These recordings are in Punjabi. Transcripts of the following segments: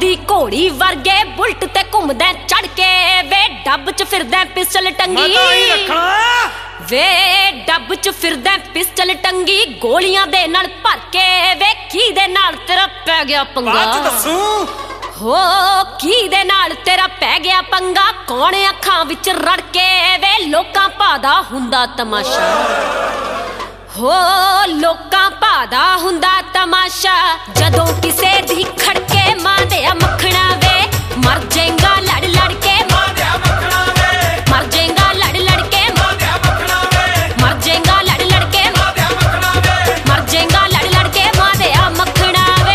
ਦੀ ਘੋੜੀ ਵਰਗੇ ਬੁਲਟ ਤੇ ਘੁੰਮਦਾ ਚੜ ਕੇ ਵੇ ਡੱਬ ਚ ਫਿਰਦਾ ਪਿਸਟਲ ਟੰਗੀ ਵੇ ਡੱਬ ਚ ਫਿਰਦਾ ਪਿਸਟਲ ਟੰਗੀ ਗੋਲੀਆਂ ਦੇ ਨਾਲ ਭਰ ਕੇ ਵੇ ਕੀ ਦੇ ਨਾਲ ਤੇਰਾ ਪੈ ਗਿਆ ਪੰਗਾ ਬਾਤ ਦੱਸੂ ਹੋ ਕੀ ਦੇ ਨਾਲ ਤੇਰਾ ਪੈ ਗਿਆ ਪੰਗਾ ਕੌਣ ਅੱਖਾਂ ਵਿੱਚ ਰੜ ਕੇ ਵੇ ਲੋਕਾਂ ਭਾਦਾ ਹੁੰਦਾ ਤਮਾਸ਼ਾ ਹੋ ਲੋਕਾਂ ਭਾਦਾ ਹੁੰਦਾ ਤਮਾਸ਼ਾ ਜਦੋਂ ਕਿਸੇ ਦੀ ਖੜਕੇ ਮਾਂ ਦੇ ਮੱਖਣਾ ਵੇ ਮਰ ਜਾਏਗਾ ਲੜ ਲੜ ਕੇ ਮਾਂ ਦੇ ਮੱਖਣਾ ਵੇ ਮਰ ਜਾਏਗਾ ਲੜ ਲੜ ਕੇ ਮਾਂ ਦੇ ਮੱਖਣਾ ਵੇ ਮਰ ਜਾਏਗਾ ਲੜ ਲੜ ਕੇ ਮਾਂ ਦੇ ਮੱਖਣਾ ਵੇ ਮਰ ਜਾਏਗਾ ਲੜ ਲੜ ਕੇ ਮਾਂ ਦੇ ਮੱਖਣਾ ਵੇ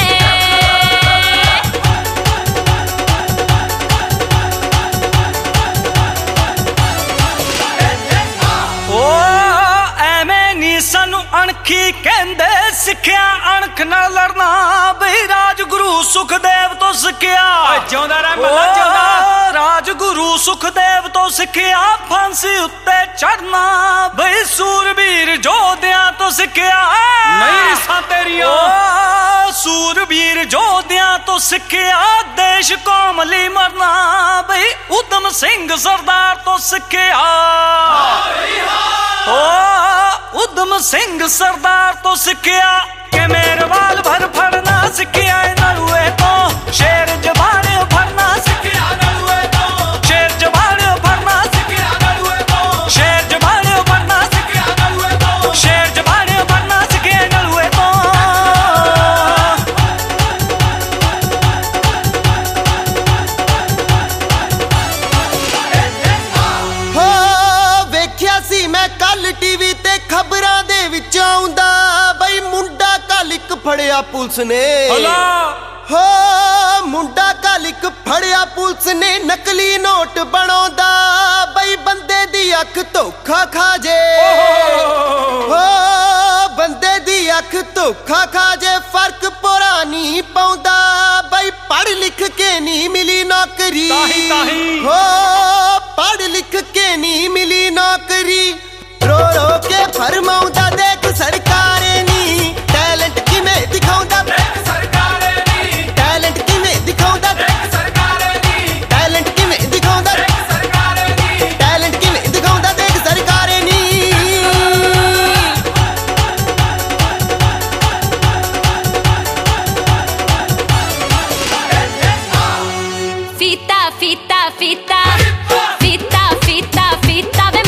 ਸਾਨੂੰ ਅਣਖੀ ਕਹਿੰਦੇ ਸਿੱਖਿਆ ਅਣਖ ਨਾਲ ਲੜਨਾ ਬਈ ਰਾਜਗੁਰੂ ਸੁਖਦੇਵ ਤੋਂ ਸਿੱਖਿਆ ਜਿਉਂਦਾ ਰਹਿ ਮੱਲਾ ਜਿਉਂਦਾ ਰਾਜਗੁਰੂ ਸੁਖਦੇਵ ਤੋਂ ਸਿੱਖਿਆ ਫਾਂਸੀ ਉੱਤੇ ਚੜਨਾ ਬਈ ਸੂਰਬੀਰ ਯੋਧਿਆਂ ਤੋਂ ਸਿੱਖਿਆ ਨਹੀਂ ਸਾਂ ਤੇਰੀਆਂ ਸੂਰਬੀਰ ਯੋਧਿਆਂ ਤੋਂ ਸਿੱਖਿਆ ਦੇਸ਼ ਕੌਮ ਲਈ ਮਰਨਾ ਬਈ ਊਧਮ ਸਿੰਘ ਸਰਦਾਰ ਤੋਂ ਸਿੱਖਿਆ ਊਧਮ ਸਿੰਘ ਸਰਦਾਰ ਤੋਂ ਸਿੱਖਿਆ ਕਿ ਮੇਰਵਾਲ ਭਰ ਫੜਨਾ ਸਿੱਖਿਆ ਨਲੂਏ ਤੋਂ ਸ਼ੇਰ ਜਵਾਨ ਫੜਨਾ ਸਿੱਖਿਆ ਨਲੂਏ ਤੋਂ ਸ਼ੇਰ ਜਵਾਨ ਫੜਨਾ ਸਿੱਖਿਆ ਨਲੂਏ ਤੋਂ ਸ਼ੇਰ ਜਵਾਨ ਫੜਨਾ ਸਿੱਖਿਆ ਨਲੂਏ ਤੋਂ ਸ਼ੇਰ ਜਵਾਨ ਫੜਨਾ ਸਿੱਖਿਆ ਨਲੂਏ ਤੋਂ ਹੋ ਵੇਖਿਆ ਸੀ ਮੈਂ ਕੱਲ ਟੀਵੀ ਤੇ ਖਬਰਾਂ ਦੇ ਵਿੱਚ ਆਉਂਦਾ ਬਈ ਮੁੰਡਾ ਕੱਲ ਇੱਕ ਫੜਿਆ ਪੁਲਿਸ ਨੇ ਹੋ ਮੁੰਡਾ ਕੱਲ ਇੱਕ ਫੜਿਆ ਪੁਲਿਸ ਨੇ ਨਕਲੀ ਨੋਟ ਬਣਾਉਂਦਾ ਬਈ ਬੰਦੇ ਦੀ ਅੱਖ ਧੋਖਾ ਖਾ ਜੇ ਹੋ ਬੰਦੇ ਦੀ ਅੱਖ ਧੋਖਾ ਖਾ ਜੇ ਫਰਕ ਪੁਰਾ ਨਹੀਂ ਪਾਉਂਦਾ ਬਈ ਪੜ੍ਹ ਲਿਖ ਕੇ ਨਹੀਂ ਮਿਲੀ ਨੌਕਰੀ ਹੋ ਪੜ੍ਹ ਲਿਖ ਕੇ ਨਹੀਂ ਮਿਲੀ ਨੌਕਰੀ ਰੋ ਰੋ ਕੇ ਫਰਮਾਉਂਦਾ ਦੇਖ ਸਰਕਾਰੇ ਨੀ ਟੈਲੈਂਟ ਕਿਵੇਂ ਦਿਖਾਉਂਦਾ ਦੇਖ ਸਰਕਾਰੇ ਨੀ ਟੈਲੈਂਟ ਕਿਵੇਂ ਦਿਖਾਉਂਦਾ ਦੇਖ ਸਰਕਾਰੇ ਨੀ ਟੈਲੈਂਟ ਕਿਵੇਂ ਦਿਖਾਉਂਦਾ ਦੇਖ ਸਰਕਾਰੇ ਨੀ ਟੈਲੈਂਟ ਕਿਵੇਂ ਦਿਖਾਉਂਦਾ ਦੇਖ ਸਰਕਾਰੇ ਨੀ ਫੀਤਾ ਫੀਤਾ ਫੀਤਾ ਫੀਤਾ ਫੀਤਾ ਫੀਤਾ ਵੇ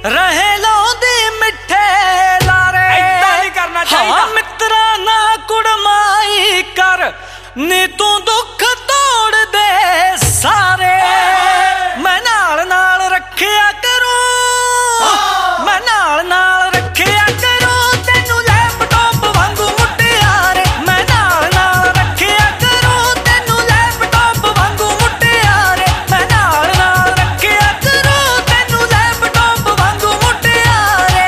ਰਹੇ ਲਾਉਂਦੀ ਮਿੱਠੇ ਲਾਰੇ। ਏਦਾਂ ਨਹੀਂ ਕਰਨਾ ਚਾਹੀਦਾ। ਹਾਂ ਮਿੱਤਰਾ ਨਾ ਕੁੜਮਾਈ ਕਰ ਨੀ ਤੂੰ ਦੁੱਖ ਤੋੜ ਦੇ ਸਾਰੇ। ਮੈਂ ਨਾਲ ਨਾਲ ਰੱਖਿਆ ਕਰੂੰ, ਮੈਂ ਨਾਲ ਨਾਲ ਰੱਖਿਆ ਕਰੂੰ ਤੈਨੂੰ ਲੈਪਟਾਪ ਵਾਂਗੂ ਮੁਟਿਆਰੇ। ਮੈਂ ਨਾਲ ਨਾਲ ਰੱਖਿਆ ਕਰੂੰ ਤੈਨੂੰ ਲੈਪਟਾਪ ਵਾਂਗੂ ਮੁਟਿਆਰੇ। ਮੈਂ ਨਾਲ ਨਾਲ ਰੱਖਿਆ ਕਰੂੰ ਤੈਨੂੰ ਲੈਪਟਾਪ ਵਾਂਗੂ ਮੁਟਿਆਰੇ।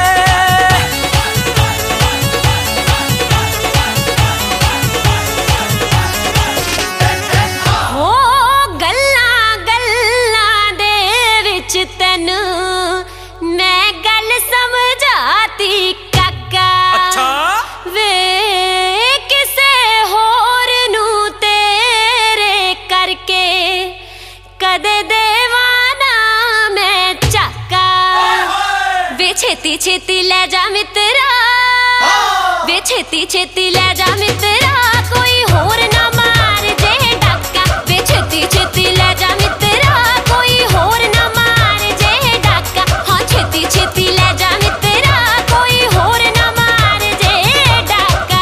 ਹੋ ਗੱਲਾਂ ਗੱਲਾਂ ਦੇ ਵਿੱਚ ਤੈਨੂੰ ਮੈਂ ਗੱਲ ਸਮਝਾਤੀ ਕਾਕਾ। ਅੱਛਾ ਵੇ ਕਿਸੇ ਹੋਰ ਨੂੰ ਤੇਰੇ ਕਰਕੇ ਕਦੇ ਦੇਵਾਂ ਨਾ ਮੈਂ ਝਾਕਾ। ਵੇ ਛੇਤੀ ਛੇਤੀ ਲੈ ਜਾ ਮਿੱਤਰਾ, ਵੇ ਛੇਤੀ ਛੇਤੀ ਲੈ ਜਾ ਮਿੱਤਰਾ ਕੋਈ ਹੋਰ ਨਾ ਮਾਰ ਜੇ ਡਾਕਾ। ਵੇ ਛੇਤੀ ਛੇਤੀ ਲੈ ਜਾ ਮਿੱਤਰਾ ਕੋਈ ਹੋਰ ਨਾ ਮਾਰ ਜੇ ਡਾਕਾ। ਹਾਂ ਛੇਤੀ ਛੇਤੀ ਲੈ ਜਾ ਮਿੱਤਰਾ ਕੋਈ ਹੋਰ ਨਾ ਮਾਰ ਜੇ ਡਾਕਾ।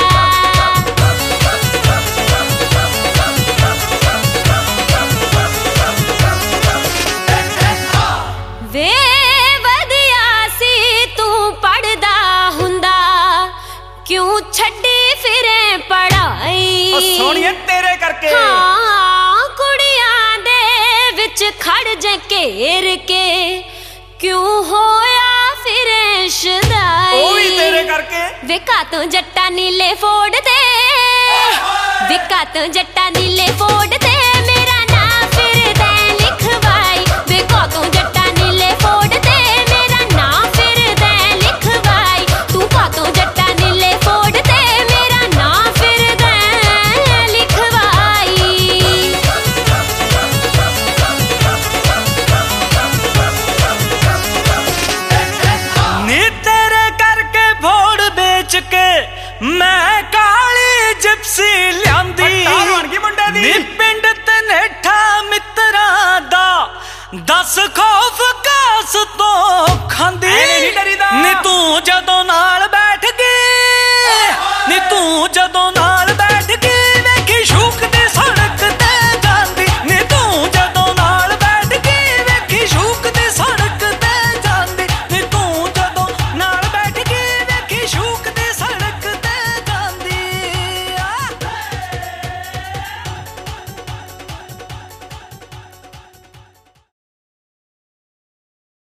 ਵੇ ਵਧੀਆ ਸੀ ਤੂੰ ਪੜਦਾ ਹੁੰਦਾ, ਕਿਉਂ ਛੱਡੀ ਫਿਰੇ ਪੜਾਈ। ਉਹ ਸੋਹਣੀਏ ਤੇਰੇ ਕਰਕੇ। ਹਾਂ ਕੁੜੀਆਂ ਦੇ ਵਿੱਚ ਖੜ ਜੇ ਘੇਰ ਕੇ, ਕਿਉਂ ਹੋਇਆ ਫਿਰੇ ਸ਼ਦਾਈ। ਉਹ ਵੀ ਤੇਰੇ ਕਰਕੇ। ਵਿਕਾ ਤੂੰ ਜੱਟਾ ਨੀਲੇ ਫੋੜ ਤੇ, ਵਿਕਾ ਤੂੰ ਜੱਟਾ ਨੀਲੇ ਫੋੜ ਤੇ ਮੇਰਾ ਨਾਂ ਫਿਰਦਾ ਲਿਖਵਾਈ। ਵਿਕਾ ਤੂੰ ਜੱਟਾ ਨੀਲੇ ਫੋੜ ਤੇ ਮੇਰਾ ਨਾਂ ਫਿਰਦਾ ਲਿਖਵਾਈ। ਤੂੰ ਕਾ ਤੂੰ ਜੱਟਾ ਨੀਲੇ ਫੋੜ ਤੇ ਮੇਰਾ ਨਾਂ ਫਿਰਦਾ ਲਿਖਵਾਈ। ਨੀ ਤੇਰੇ ਕਰਕੇ ਫੋੜ ਵੇਚ ਕੇ ਮੈਂ ਕਾਲੀ ਜਿਪਸੀ ਲਿਆਂਦੀ। ਪੱਟਾ ਬਣ ਗਈ ਮੁੰਡੇ ਦੀ। ਨੀ ਪਿੰਡ ਤਨੇਠਾ ਮਿੱਤਰਾਂ ਦਾ 10 ਖੌਫ ਕਾਸ ਤੋਂ ਖਾਂਦੀ। ਐਵੇਂ ਨੀ ਡਰੀਦਾ। ਨੀ ਤੂੰ ਜਦੋਂ ਨਾਲ